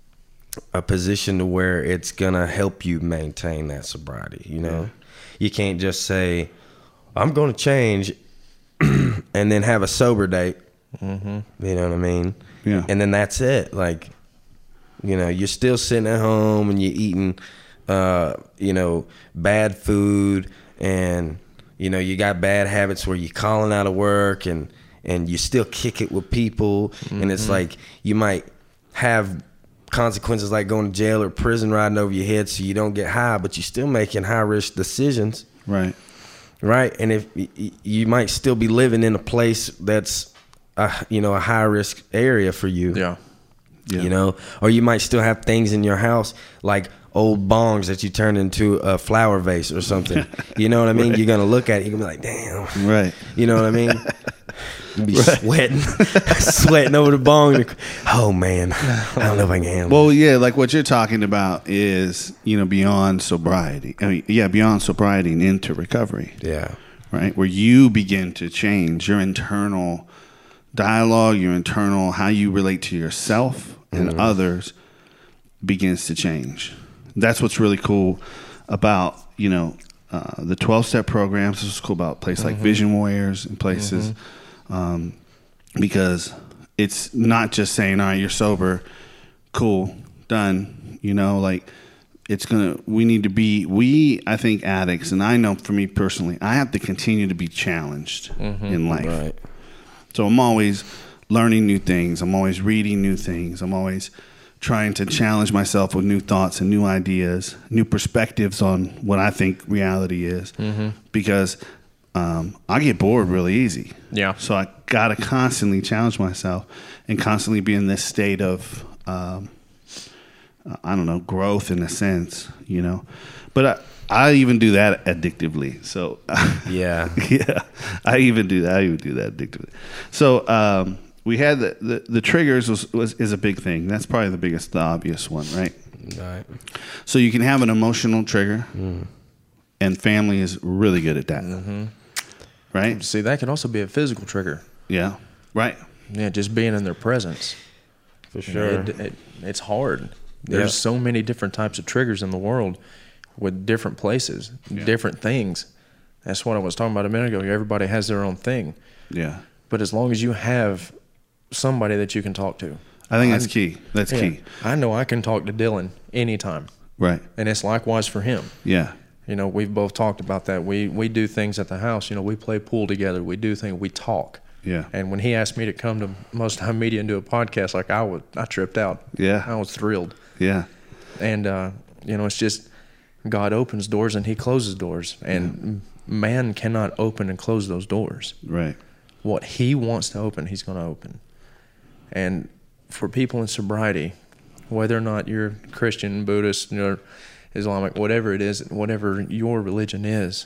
S3: a position to where it's gonna help you maintain that sobriety. You know, yeah. you can't just say, "I'm gonna change," and then have a sober date. Mm-hmm. You know what I mean?
S2: Yeah.
S3: And then that's it. Like, you know, you're still sitting at home and you're eating, uh, you know, bad food and. You know, you got bad habits where you're calling out of work and, and you still kick it with people. Mm-hmm. And it's like you might have consequences like going to jail or prison riding over your head so you don't get high, but you're still making high-risk decisions.
S2: Right.
S3: Right? And if you might still be living in a place that's, a, you know, a high-risk area for you.
S4: Yeah.
S2: yeah.
S3: You know? Or you might still have things in your house like old bongs that you turn into a flower vase or something. You know what I mean? Right. You're going to look at it, you're going to be like, damn.
S2: Right.
S3: You know what I mean? You'll be right. sweating, sweating over the bong. Oh, man. I don't know if I can handle
S2: Well,
S3: it.
S2: yeah, like what you're talking about is, you know, beyond sobriety. I mean, yeah, beyond sobriety and into recovery.
S3: Yeah.
S2: Right? Where you begin to change your internal dialogue, your internal, how you relate to yourself and mm-hmm. others begins to change. That's what's really cool about, you know, uh, the twelve-step programs. This is cool about places mm-hmm. like Vision Warriors and places mm-hmm. um, because it's not just saying, all right, you're sober, cool, done. You know, like it's going to, we need to be, we, I think addicts, and I know for me personally, I have to continue to be challenged mm-hmm. in life.
S3: Right.
S2: So I'm always learning new things. I'm always reading new things. I'm always trying to challenge myself with new thoughts and new ideas, new perspectives on what I think reality is, mm-hmm. because um, I get bored really easy.
S4: Yeah.
S2: So I got to constantly challenge myself and constantly be in this state of, um, I don't know, growth in a sense, you know. But I, I even do that addictively. So
S3: yeah,
S2: yeah, I even do that. I even do that addictively. So. Um, We had the, the, the triggers was, was is a big thing. That's probably the biggest, the obvious one, right?
S3: Right.
S2: So you can have an emotional trigger, mm. and family is really good at that, mm-hmm. right?
S4: See, that can also be a physical trigger.
S2: Yeah. Right.
S4: Yeah, just being in their presence.
S3: For sure.
S4: It, it, it's hard. There's yeah. so many different types of triggers in the world with different places, yeah. different things. That's what I was talking about a minute ago. Everybody has their own thing.
S2: Yeah.
S4: But as long as you have somebody that you can talk to.
S2: I think that's I'm, key. That's
S4: yeah,
S2: key.
S4: I know I can talk to Dylan anytime.
S2: Right.
S4: And it's likewise for him.
S2: Yeah.
S4: You know, we've both talked about that. We we do things at the house. You know, we play pool together. We do things. We talk.
S2: Yeah.
S4: And when he asked me to come to Most High Media and do a podcast, like I was, I tripped out.
S2: Yeah.
S4: I was thrilled.
S2: Yeah.
S4: And, uh, you know, it's just God opens doors and he closes doors. And yeah. man cannot open and close those doors.
S2: Right.
S4: What he wants to open, he's going to open. And for people in sobriety, whether or not you're Christian, Buddhist, you know, Islamic, whatever it is, whatever your religion is,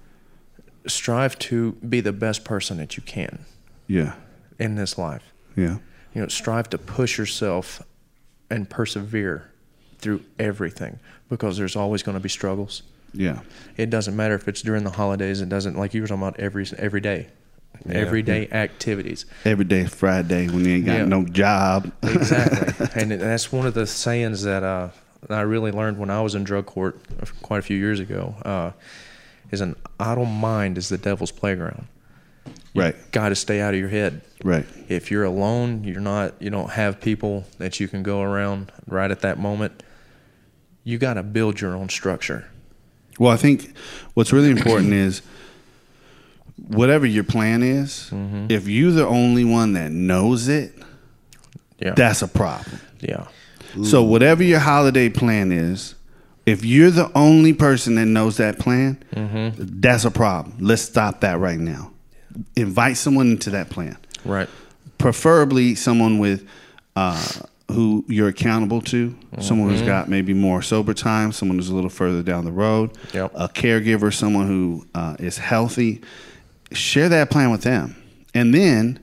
S4: strive to be the best person that you can.
S2: Yeah.
S4: In this life.
S2: Yeah.
S4: You know, strive to push yourself and persevere through everything, because there's always going to be struggles.
S2: Yeah.
S4: It doesn't matter if it's during the holidays. It doesn't, like you were talking about, every every day. Yeah. Everyday yeah. activities.
S2: Every day Friday when you ain't got yeah. no job.
S4: Exactly. And that's one of the sayings that uh, I really learned when I was in drug court quite a few years ago, uh, is an idle mind is the devil's playground. You
S2: right.
S4: got to stay out of your head.
S2: Right.
S4: If you're alone, you're not, you don't have people that you can go around right at that moment. You got to build your own structure.
S2: Well, I think what's really important is whatever your plan is, mm-hmm. if you're the only one that knows it, yeah. that's a problem.
S4: Yeah.
S2: Ooh. So whatever your holiday plan is, if you're the only person that knows that plan, mm-hmm. that's a problem. Let's stop that right now. Invite someone into that plan.
S4: Right.
S2: Preferably someone with uh, who you're accountable to, mm-hmm. someone who's got maybe more sober time, someone who's a little further down the road,
S4: yep.
S2: a caregiver, someone who uh, is healthy. Share that plan with them. And then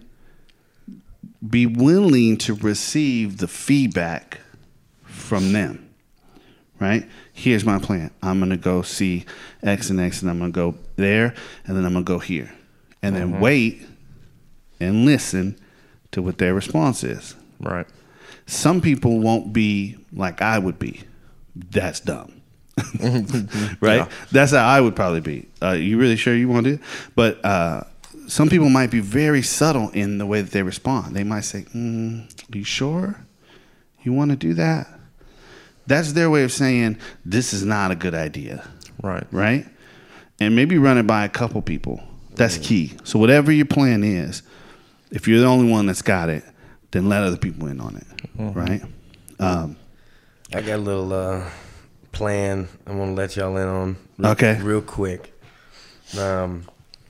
S2: be willing to receive the feedback from them. Right? Here's my plan. I'm going to go see X and X, and I'm going to go there, and then I'm going to go here. And then mm-hmm. wait and listen to what their response is.
S4: Right.
S2: Some people won't be like I would be. That's dumb. Right? Yeah. That's how I would probably be. Uh, you really sure you want to do it? But uh, some people might be very subtle in the way that they respond. They might say, mm, are you sure you want to do that? That's their way of saying, this is not a good idea.
S4: Right.
S2: Right? And maybe run it by a couple people. That's mm. key. So whatever your plan is, if you're the only one that's got it, then let other people in on it. Mm-hmm. Right? Um,
S3: I got a little uh, plan I'm going to let y'all in on real,
S2: okay.
S3: real quick. Um,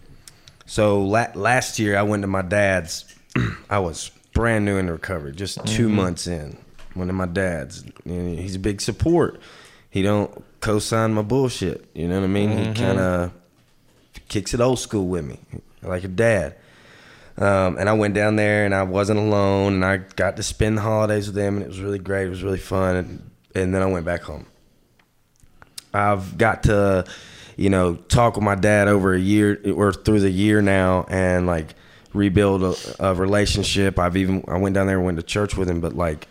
S3: so la- last year I went to my dad's. I was brand new in recovery, just mm-hmm. two months in. Went to my dad's. And he's a big support. He don't co-sign my bullshit. You know what I mean? Mm-hmm. He kind of kicks it old school with me, like a dad. Um, and I went down there, and I wasn't alone, and I got to spend the holidays with them, and it was really great. It was really fun. And, and then I went back home. I've got to, you know, talk with my dad over a year or through the year now, and like rebuild a, a relationship. I've even I went down there and went to church with him, but like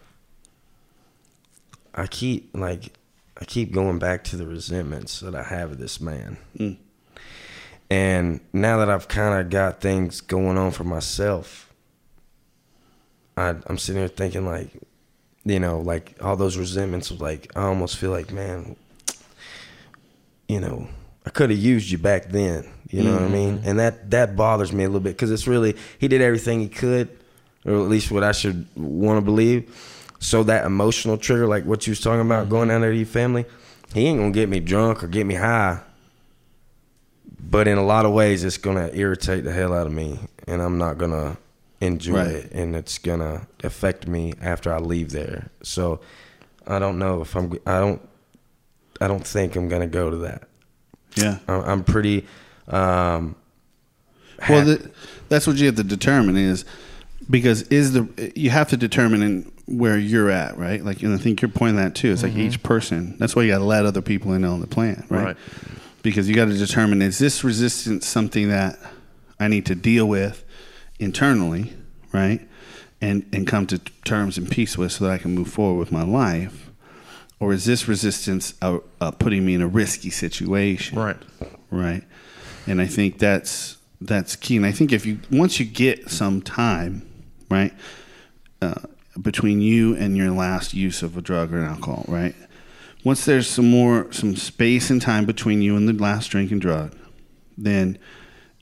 S3: I keep like I keep going back to the resentments that I have of this man. Mm. And now that I've kind of got things going on for myself, I, I'm sitting here thinking like, you know, like all those resentments of like, I almost feel like, man, you know, I could have used you back then. You know mm-hmm. what I mean? And that, that bothers me a little bit because it's really, he did everything he could, or at least what I should want to believe. So that emotional trigger, like what you was talking about, going down there to your family, he ain't going to get me drunk or get me high. But in a lot of ways, it's going to irritate the hell out of me, and I'm not going to enjoy right. it, and it's going to affect me after I leave there. So I don't know if I'm I don't I don't think I'm going to go to that.
S2: Yeah.
S3: I'm pretty um
S2: Well, the, that's what you have to determine is because is the you have to determine in where you're at, right? Like, and I think you're pointing that too. It's mm-hmm. like each person. That's why you got to let other people in on the plan, right? Right. Because you got to determine, is this resistance something that I need to deal with internally, right? And and come to terms and peace with so that I can move forward with my life? Or is this resistance uh, uh, putting me in a risky situation?
S4: Right.
S2: Right. And I think that's that's key. And I think if you once you get some time, right, uh, between you and your last use of a drug or an alcohol, right? Once there's some more, some space and time between you and the last drink and drug, then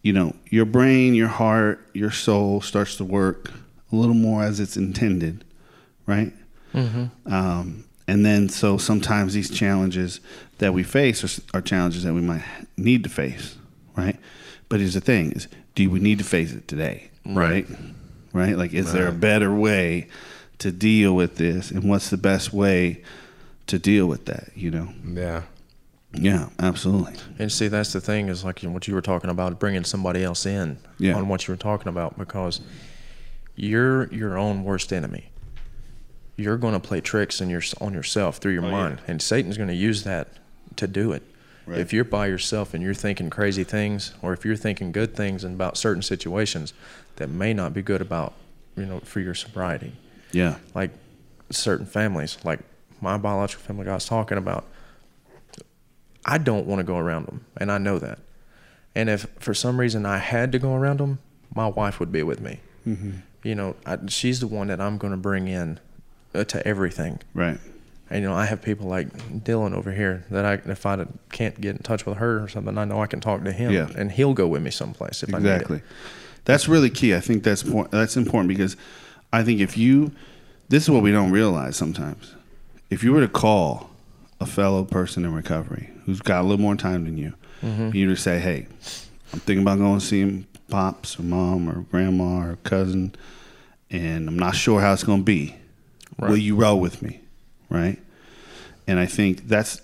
S2: you know, your brain, your heart, your soul starts to work a little more as it's intended, right? Mm-hmm. Um, and then so sometimes these challenges that we face are, are challenges that we might need to face, right? But here's the thing: is do we need to face it today, right? Right? right? Like, is right. there a better way to deal with this, and what's the best way to deal with that? You know?
S3: Yeah.
S2: Yeah, absolutely.
S4: And see, that's the thing is like what you were talking about, bringing somebody else in yeah. on what you were talking about, because you're your own worst enemy. You're going to play tricks in your, on yourself through your oh, mind, yeah. and Satan's going to use that to do it. Right. If you're by yourself and you're thinking crazy things, or if you're thinking good things about certain situations that may not be good about, you know, for your sobriety.
S2: Yeah.
S4: Like certain families, like my biological family I was talking about, I don't want to go around them, and I know that. And if for some reason I had to go around them, my wife would be with me. Mm-hmm. You know, I, she's the one that I'm going to bring in uh, to everything.
S2: Right.
S4: And, you know, I have people like Dylan over here that I, if I can't get in touch with her or something, I know I can talk to him, yeah. and he'll go with me someplace if
S2: exactly.
S4: I need it. Exactly.
S2: That's really key. I think that's that's important, because I think if you, this is what we don't realize sometimes. If you were to call a fellow person in recovery who's got a little more time than you, mm-hmm. you just say, hey, I'm thinking about going to see pops or mom or grandma or cousin, and I'm not sure how it's going to be. Right. Will you roll with me? Right? And I think that's,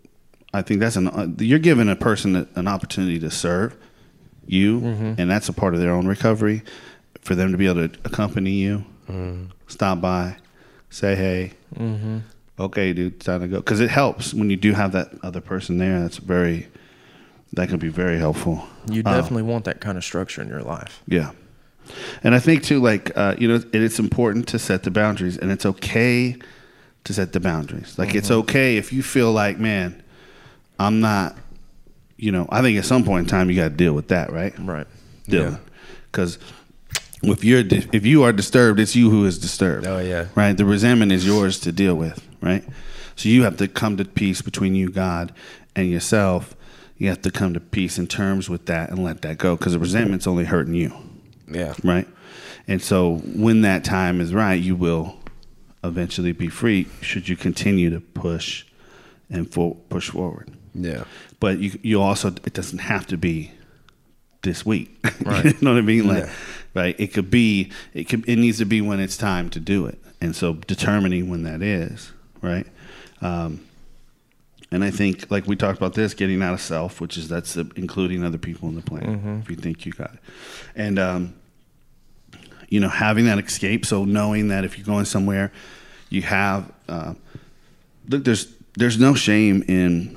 S2: I think that's an, uh, you're giving a person an opportunity to serve you, mm-hmm. and that's a part of their own recovery, for them to be able to accompany you, mm-hmm. stop by, say, hey, mm-hmm. okay, dude, it's time to go. Because it helps when you do have that other person there. That's very, that can be very helpful.
S4: You definitely uh, want that kind of structure in your life.
S2: Yeah. And I think, too, like, uh, you know, it, it's important to set the boundaries, and it's okay to set the boundaries. Like, mm-hmm. it's okay if you feel like, man, I'm not, you know, I think at some point in time you got to deal with that, right?
S4: Right.
S2: Dylan. Because yeah. if you're if you are disturbed, it's you who is disturbed.
S3: Oh, yeah.
S2: Right? The resentment is yours to deal with, right? So you have to come to peace between you, God, and yourself. You have to come to peace and terms with that and let that go, because the resentment's only hurting you.
S3: Yeah.
S2: Right? And so when that time is right, you will eventually be free, should you continue to push and for, push forward.
S3: Yeah.
S2: But you you also, it doesn't have to be this week.
S3: Right.
S2: You know what I mean? Like,
S3: yeah.
S2: right? It could be, it could, it needs to be when it's time to do it. And so determining when that is, right? Um, and I think, like we talked about this, getting out of self, which is, that's the, including other people in the plan, mm-hmm. if you think you got it. And, um, you know, having that escape. So knowing that if you're going somewhere, you have, uh, look, there's, there's no shame in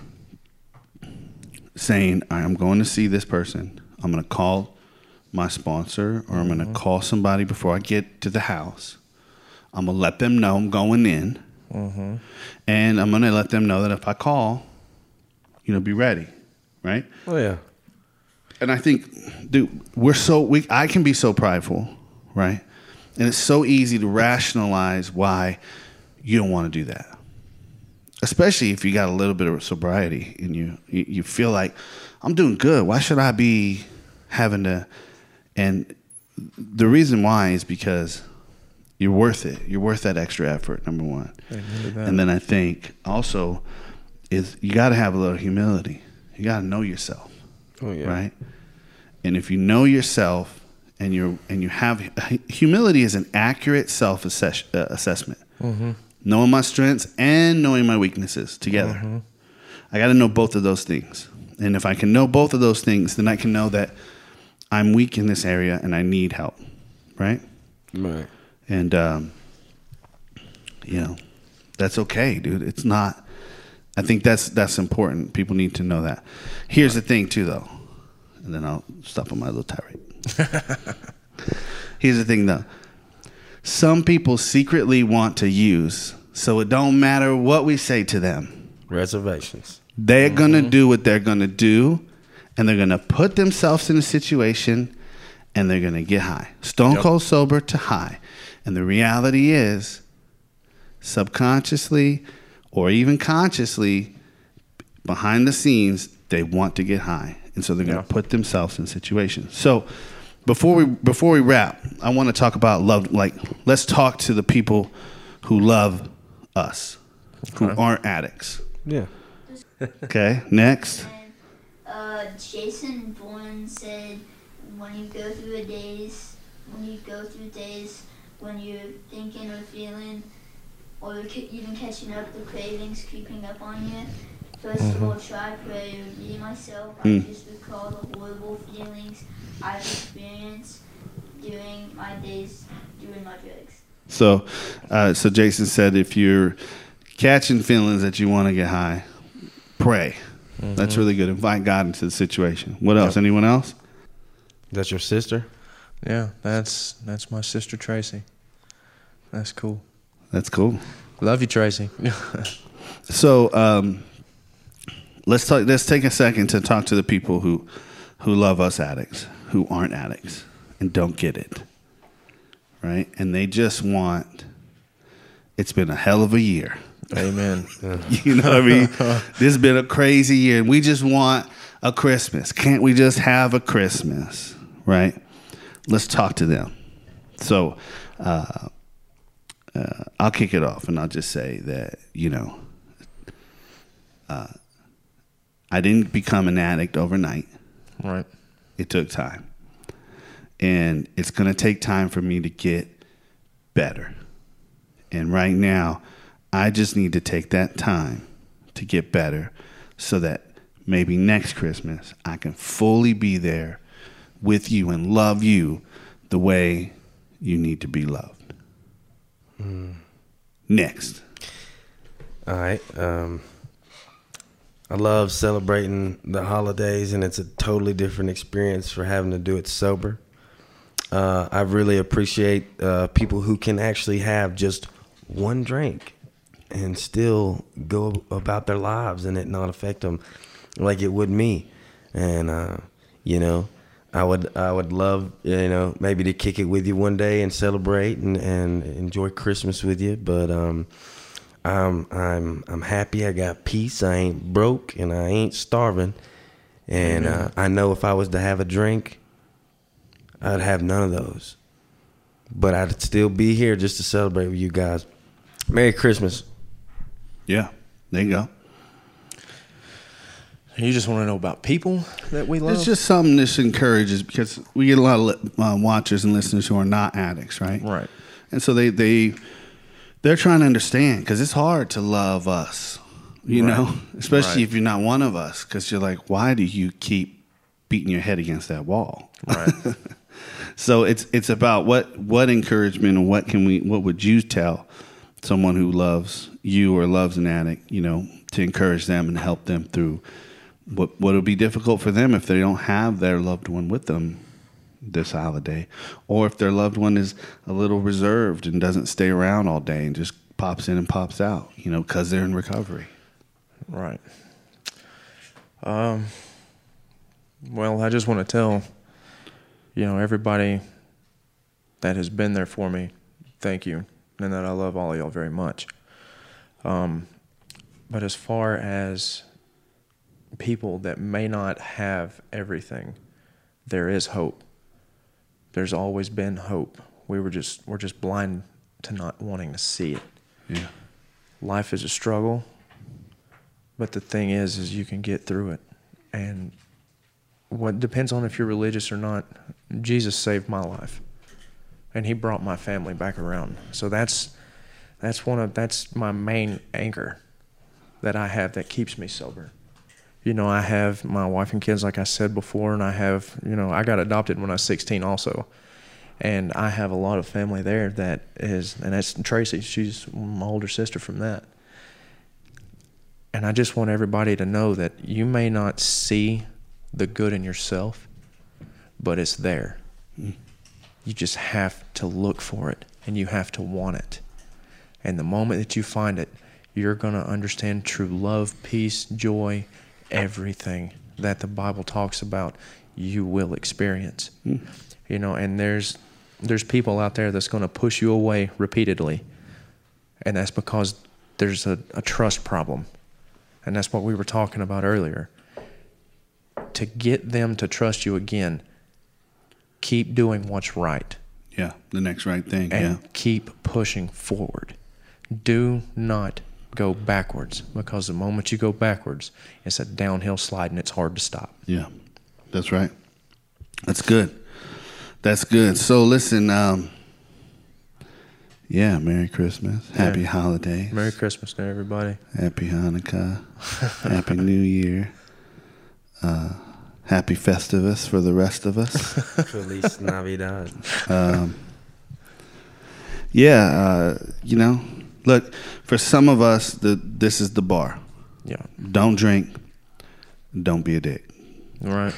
S2: saying, all right, I'm going to see this person. I'm going to call my sponsor, or I'm going to mm-hmm. call somebody before I get to the house. I'm going to let them know I'm going in. Mm-hmm. And I'm going to let them know that if I call, you know, be ready. Right?
S3: Oh, yeah.
S2: And I think, dude, we're so, we, I can be so prideful, right? And it's so easy to rationalize why you don't want to do that. Especially if you got a little bit of sobriety and you, you, you feel like, I'm doing good. Why should I be having to? And the reason why is because you're worth it. You're worth that extra effort, number one. And then I think also is you got to have a little humility. You got to know yourself.
S3: Oh, yeah.
S2: Right? And if you know yourself and you're and you have humility is an accurate self assess, uh, assessment. Mm-hmm. Knowing my strengths and knowing my weaknesses together. Mm-hmm. I got to know both of those things. And if I can know both of those things, then I can know that I'm weak in this area and I need help. Right?
S3: Right.
S2: And, um, you know, that's okay, dude. It's not, I think that's that's important. People need to know that. Here's the thing, too, though. And then I'll stop on my little tirade. Here's the thing, though. Some people secretly want to use, so it don't matter what we say to them.
S3: Reservations.
S2: They're
S3: mm-hmm.
S2: going to do what they're going to do, and they're going to put themselves in a situation, and they're going to get high. Stone yep. cold sober to high. And the reality is, subconsciously or even consciously, behind the scenes, they want to get high. And so they're going to
S4: Yeah.
S2: put themselves in situations. So before we before we wrap, I want to talk about love. Like, let's talk to the people who love us, who
S4: Okay.
S2: aren't addicts.
S3: Yeah.
S2: Okay, next.
S5: And uh, Jason Bourne said, when you go through a days, when you go through days when you're thinking or feeling, or you're ca- even catching up, the cravings creeping up on you, first of all, try prayer. Me, myself, I
S2: Mm.
S5: just recall the horrible feelings I've experienced during my days doing my drugs.
S2: So, uh, so Jason said, if you're catching feelings that you want to get high, pray.
S3: Mm-hmm.
S2: That's really good. Invite God into the situation. What else?
S3: Yep.
S2: Anyone else?
S3: That's your sister?
S4: Yeah, that's that's my sister Tracy. That's cool.
S2: That's cool.
S4: Love you, Tracy.
S2: So, um, let's talk. Let's take a second to talk to the people who, who love us addicts, who aren't addicts, and don't get it. Right, and they just want. It's been a hell of a year.
S4: Amen.
S2: You know what I mean? This has been a crazy year, and we just want a Christmas. Can't we just have a Christmas? Right? Let's talk to them. So, uh, uh, I'll kick it off, and I'll just say that, you know, uh, I didn't become an addict overnight.
S4: Right.
S2: It took time. And it's going to take time for me to get better. And right now, I just need to take that time to get better so that maybe next Christmas I can fully be there with you and love you the way you need to be loved.
S3: Mm.
S2: Next.
S3: All right. Um, I love celebrating the holidays, and it's a totally different experience for having to do it sober. Uh, I really appreciate uh, people who can actually have just one drink and still go about their lives and it not affect them like it would me. And, uh, you know, I would I would love, you know, maybe to kick it with you one day and celebrate and, and enjoy Christmas with you. But um, I'm I'm I'm happy. I got peace. I ain't broke and I ain't starving. And uh, I know if I was to have a drink, I'd have none of those. But I'd still be here just to celebrate with you guys. Merry Christmas.
S2: Yeah, there you go.
S4: You just want to know about people that we love?
S2: It's just something that encourages, because we get a lot of uh, watchers and listeners who are not addicts, right?
S4: Right.
S2: And so they they they're trying to understand, because it's hard to love us, you
S4: Right.
S2: know, especially
S4: Right.
S2: if you're not one of us, because you're like, why do you keep beating your head against that wall?
S4: Right.
S2: So it's it's about what what encouragement and what can we what would you tell someone who loves you or loves an addict, you know, to encourage them and help them through what what will be difficult for them if they don't have their loved one with them this holiday, or if their loved one is a little reserved and doesn't stay around all day and just pops in and pops out, you know, because they're in recovery.
S4: Right. Um. Well, I just want to tell, you know, everybody that has been there for me, thank you, and that I love all of y'all very much. Um, but as far as people that may not have everything, there is hope. There's always been hope. We were just we're just blind to not wanting to see it.
S2: Yeah.
S4: Life is a struggle, but the thing is, is you can get through it. And what depends on if you're religious or not, Jesus saved my life, and He brought my family back around. So that's that's one of that's my main anchor that I have that keeps me sober. You know, I have my wife and kids, like I said before, and I have, you know, I got adopted when I was sixteen also. And I have a lot of family there that is, and that's Tracy. She's my older sister from that. And I just want everybody to know that you may not see the good in yourself, but it's there. Mm. You just have to look for it, and you have to want it. And the moment that you find it, you're going to understand true love, peace, joy, everything that the Bible talks about, you will experience. Mm. You know, and there's there's people out there that's going to push you away repeatedly, and that's because there's a, a trust problem. And that's what we were talking about earlier. to get them to trust you again, keep doing what's right.
S2: Yeah, the next right thing.
S4: And
S2: yeah.
S4: keep pushing forward. Do not go backwards, because the moment you go backwards, it's a downhill slide and it's hard to stop.
S2: Yeah, that's right. That's good. That's good. So listen, um, yeah, Merry Christmas. Happy
S4: Yeah.
S2: holidays.
S4: Merry Christmas to everybody.
S2: Happy Hanukkah. Happy New Year. Uh, happy Festivus for the rest of us.
S3: Feliz Navidad.
S2: Um, yeah, uh, you know, look, for some of us, the this is the bar.
S4: Yeah.
S2: Don't drink. Don't be a dick.
S4: All right.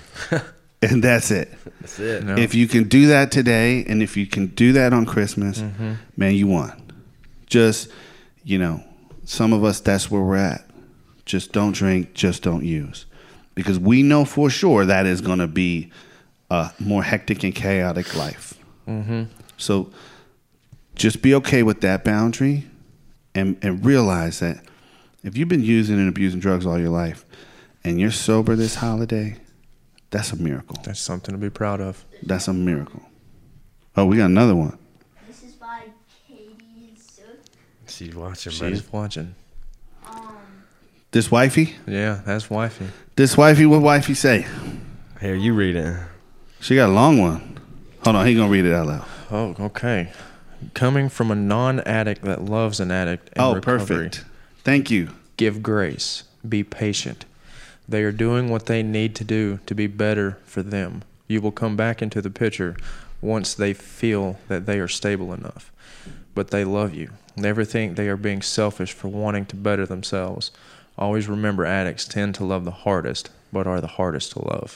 S2: And that's it.
S3: That's it.
S4: No.
S2: If you can do that today, and if you can do that on Christmas,
S4: Mm-hmm.
S2: man, you won. Just, you know, some of us, that's where we're at. Just don't drink, just don't use. Because we know for sure that is going to be a more hectic and chaotic life.
S4: Mm-hmm.
S2: So just be okay with that boundary, and, and realize that if you've been using and abusing drugs all your life and you're sober this holiday, that's a miracle.
S4: That's something to be proud of.
S2: That's a miracle. Oh, we got another one.
S5: This is by Katie Sook.
S3: She's watching, buddy.
S4: She's watching.
S5: Um,
S2: This wifey?
S4: Yeah, that's wifey.
S2: This wifey, what wifey say?
S3: Here, you read it.
S2: She got a long one. Hold on, he gonna read it out loud.
S4: Oh, okay. Coming from a non-addict that loves an addict in
S2: Oh,
S4: recovery,
S2: perfect. Thank you.
S4: give grace. Be patient. They are doing what they need to do to be better for them. You will come back into the picture once they feel that they are stable enough. But they love you. Never think they are being selfish for wanting to better themselves. Always remember, addicts tend to love the hardest, but are the hardest to love.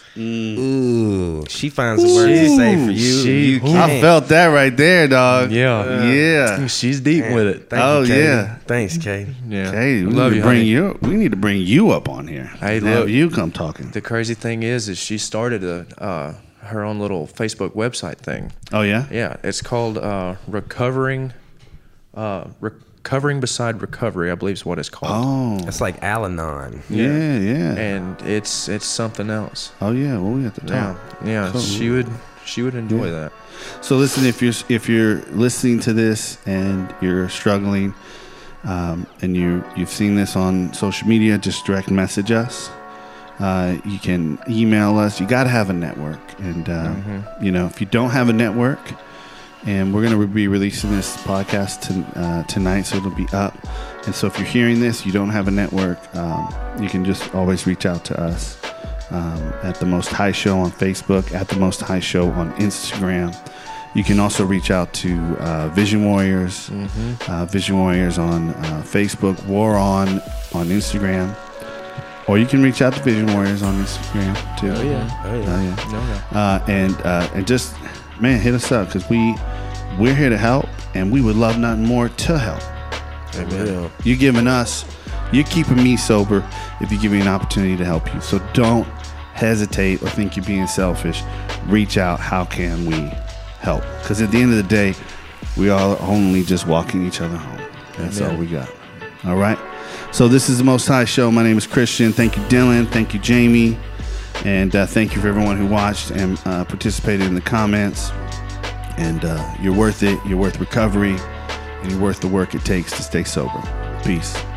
S3: Ooh, she finds a word to say for you.
S4: She-
S3: you
S4: Ooh.
S3: can't.
S2: I felt that right there, dog.
S4: Yeah.
S2: Yeah.
S4: She's deep
S3: Man,
S4: with it.
S3: Thank
S2: Oh,
S3: you, Katie.
S2: yeah.
S3: Thanks, Katie.
S4: Yeah.
S2: Hey, we
S4: love
S2: need
S4: you,
S2: to bring
S4: honey.
S2: you. We need to bring you up on here.
S4: Hey,
S2: Have
S4: look.
S2: you come talking.
S4: The crazy thing is, is she started a uh, her own little Facebook website thing.
S2: Oh yeah.
S4: Yeah, it's called uh, Recovering, uh, Recovering Beside Recovery, I believe is what it's called.
S2: Oh.
S3: That's like Al-Anon.
S2: Yeah, yeah.
S4: And it's it's something else.
S2: Oh yeah. Well, we have to
S4: Yeah,
S2: talk.
S4: yeah.
S2: So-
S4: She would she would enjoy
S2: Yeah.
S4: that.
S2: So listen, if you're if you're listening to this and you're struggling, um, and you you've seen this on social media, just direct message us. Uh, you can email us. You got to have a network, and uh,
S4: Mm-hmm.
S2: you know if you don't have a network, and we're going to be releasing this podcast to, uh, tonight, so it'll be up. And so if you're hearing this, you don't have a network, um, you can just always reach out to us um, at The Most High Show on Facebook, at The Most High Show on Instagram. You can also reach out to uh, Vision Warriors,
S4: Mm-hmm.
S2: uh, Vision Warriors on uh, Facebook, War On on Instagram. Or you can reach out to Vision Warriors on Instagram too.
S3: Oh yeah. Oh
S2: Oh,
S3: yeah.
S2: yeah.
S4: No, no.
S2: Uh, and uh, and just man, hit us up because we we're here to help, and we would love nothing more to help.
S3: Amen.
S2: You're giving us, you're keeping me sober if you give me an opportunity to help you. So don't hesitate or think you're being selfish. Reach out. How can we help? Because at the end of the day, we are only just walking each other home. That's
S4: Amen.
S2: all we got. All right. So this is The Most High Show. My name is Christian. Thank you, Dylan. Thank you, Jamie. And uh, thank you for everyone who watched and uh, participated in the comments. And uh, you're worth it. You're worth recovery. And you're worth the work it takes to stay sober. Peace.